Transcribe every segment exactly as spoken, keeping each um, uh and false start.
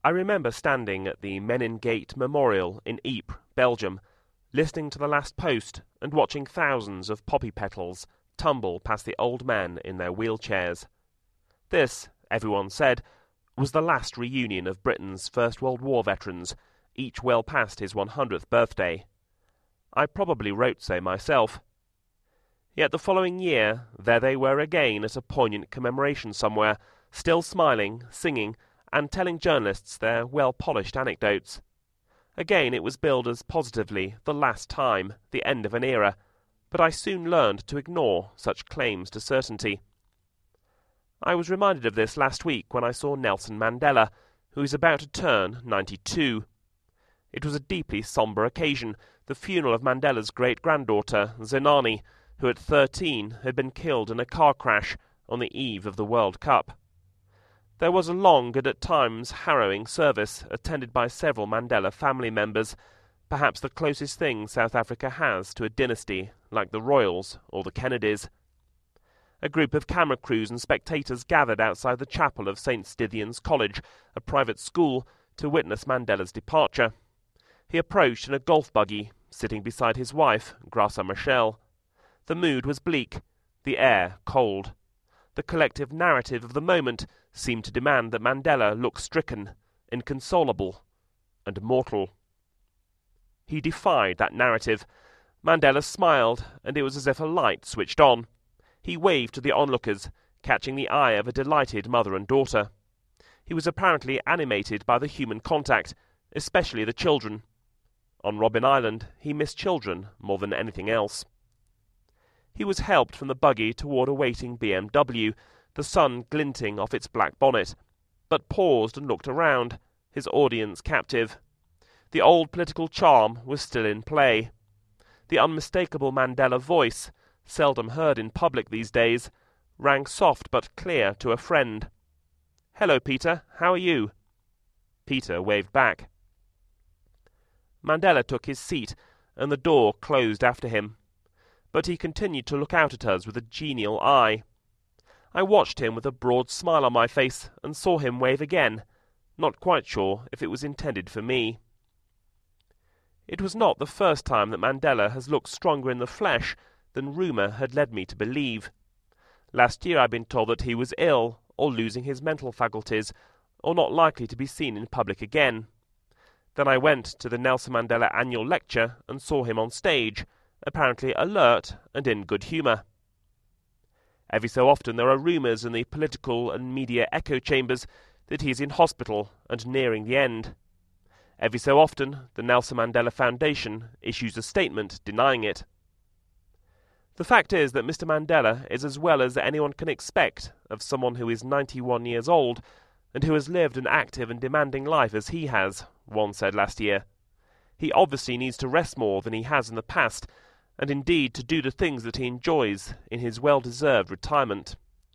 I remember standing at the Menin Gate Memorial in Ypres, Belgium, listening to the last post and watching thousands of poppy petals tumble past the old men in their wheelchairs. This, everyone said, was the last reunion of Britain's First World War veterans, each well past his one hundredth birthday. I probably wrote so myself. Yet the following year, there they were again at a poignant commemoration somewhere, still smiling, singing, and telling journalists their well-polished anecdotes. Again it was billed as positively the last time, the end of an era, but I soon learned to ignore such claims to certainty. I was reminded of this last week when I saw Nelson Mandela, who is about to turn ninety-two. It was a deeply sombre occasion, the funeral of Mandela's great-granddaughter, Zenani, who at thirteen had been killed in a car crash on the eve of the World Cup. There was a long and at times harrowing service attended by several Mandela family members, perhaps the closest thing South Africa has to a dynasty like the Royals or the Kennedys. A group of camera crews and spectators gathered outside the chapel of Saint Stithians College, a private school, to witness Mandela's departure. He approached in a golf buggy, sitting beside his wife, Graça Machel. The mood was bleak, the air cold. The collective narrative of the moment seemed to demand that Mandela look stricken, inconsolable, and mortal. He defied that narrative. Mandela smiled, and it was as if a light switched on. He waved to the onlookers, catching the eye of a delighted mother and daughter. He was apparently animated by the human contact, especially the children. On Robben Island, he missed children more than anything else. He was helped from the buggy toward a waiting B M W, the sun glinting off its black bonnet, but paused and looked around, his audience captive. The old political charm was still in play. The unmistakable Mandela voice, seldom heard in public these days, rang soft but clear to a friend. "Hello, Peter, how are you?" Peter waved back. Mandela took his seat, and the door closed after him. But he continued to look out at us with a genial eye. I watched him with a broad smile on my face, and saw him wave again, not quite sure if it was intended for me. It was not the first time that Mandela has looked stronger in the flesh than rumour had led me to believe. Last year I had been told that he was ill, or losing his mental faculties, or not likely to be seen in public again. Then I went to the Nelson Mandela annual lecture and saw him on stage, apparently alert and in good humour. Every so often there are rumours in the political and media echo chambers that he is in hospital and nearing the end. Every so often the Nelson Mandela Foundation issues a statement denying it. The fact is that Mister Mandela is as well as anyone can expect of someone who is ninety-one years old and who has lived an active and demanding life as he has, one said last year. He obviously needs to rest more than he has in the past, and indeed to do the things that he enjoys in his well-deserved retirement.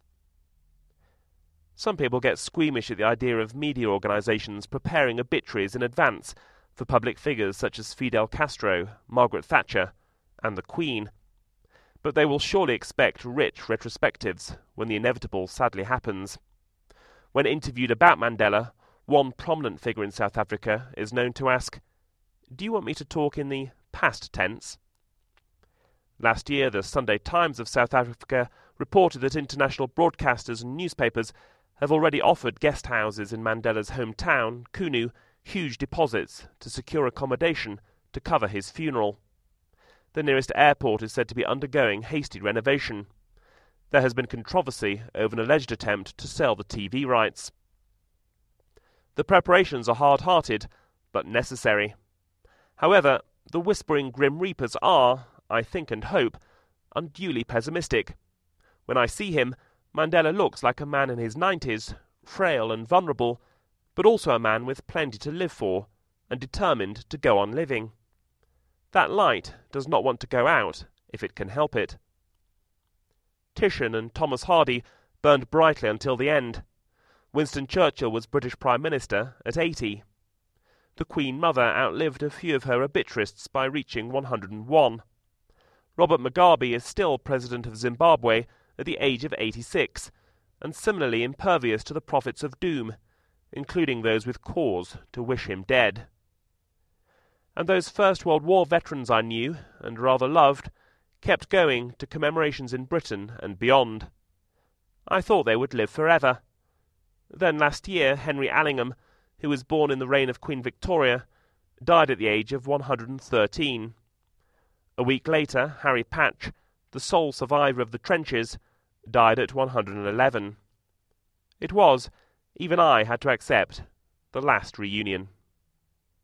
Some people get squeamish at the idea of media organisations preparing obituaries in advance for public figures such as Fidel Castro, Margaret Thatcher, and the Queen. But they will surely expect rich retrospectives when the inevitable sadly happens. When interviewed about Mandela, one prominent figure in South Africa is known to ask, "Do you want me to talk in the past tense?" Last year, the Sunday Times of South Africa reported that international broadcasters and newspapers have already offered guest houses in Mandela's hometown, Kunu, huge deposits to secure accommodation to cover his funeral. The nearest airport is said to be undergoing hasty renovation. There has been controversy over an alleged attempt to sell the T V rights. The preparations are hard-hearted, but necessary. However, the whispering Grim Reapers are, I think and hope, unduly pessimistic. When I see him, Mandela looks like a man in his nineties, frail and vulnerable, but also a man with plenty to live for, and determined to go on living. That light does not want to go out, if it can help it. Titian and Thomas Hardy burned brightly until the end. Winston Churchill was British Prime Minister at eighty. The Queen Mother outlived a few of her obituarists by reaching one hundred and one. Robert Mugabe is still President of Zimbabwe at the age of eighty-six, and similarly impervious to the prophets of doom, including those with cause to wish him dead. And those First World War veterans I knew, and rather loved, kept going to commemorations in Britain and beyond. I thought they would live forever. Then last year Henry Allingham, who was born in the reign of Queen Victoria, died at the age of one hundred and thirteen. A week later, Harry Patch, the sole survivor of the trenches, died at one hundred and eleven. It was, even I had to accept, the last reunion.